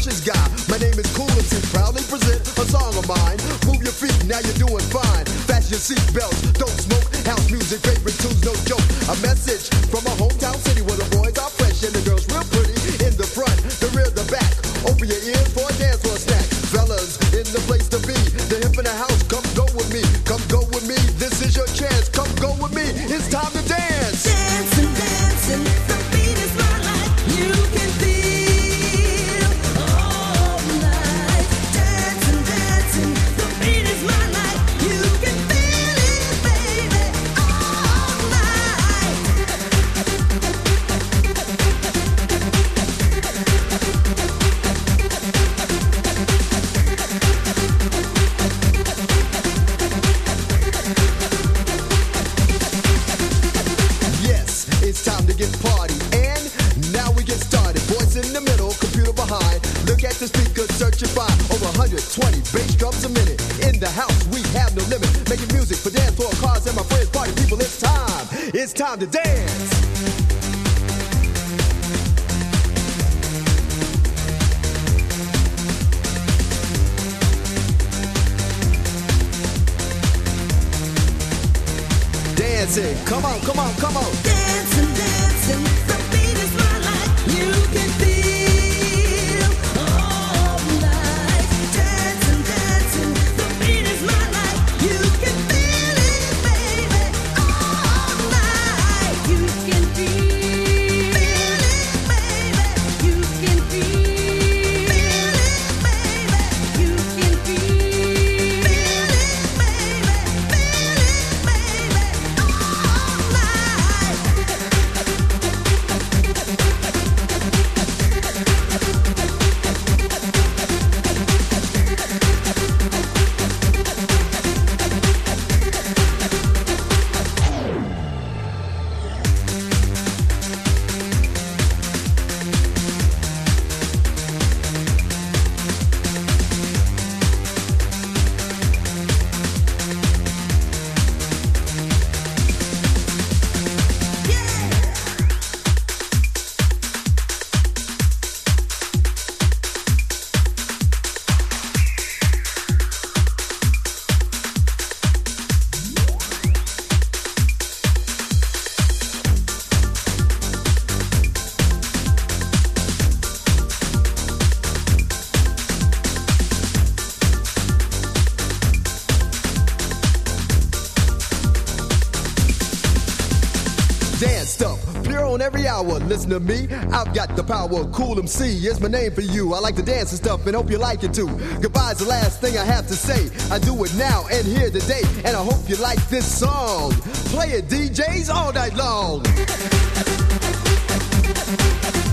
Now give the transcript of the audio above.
ferocious guy. My name is Cool MC, proudly present a song of mine. Move your feet, now you're doing fine. Fasten your seatbelts, don't smoke. House music, favorite tunes, no joke. A message from a hometown city where the boys are fresh and the girls real pretty. In the front, the rear, the back. Open your ears for a dance or a snack. Fellas, in the place to be. The hip in the house, come go with me. Come go with me, this is your chance. Come go with me, it's time to dance. Dancing, dancing, the beat is my life. You can feel all night. Dancing, dancing, the beat is my life. You can feel it, baby, all night. Yes, it's time to get party. And now we get started. Voice in the middle, computer behind. Look at the speakers, search and find. Over 120 bass drums a minute. In the house, we have no limit. Making music for dance floor cars and my friends, party people. It's time. It's time to dance. Dancing, come on, come on, come on. Dancing, dancing, the beat is my life. You can feel all night. Dancing, dancing, the beat is my life. You can feel it, baby, all night. You can feel it, baby. You can feel it, baby. You can feel it, baby. Dance stuff, pure on every hour. Listen to me, I've got the power. Cool MC is my name for you. I like to dance and stuff and hope you like it too. Goodbye's the last thing I have to say. I do it now and here today, and I hope you like this song. Play it, DJs, all night long.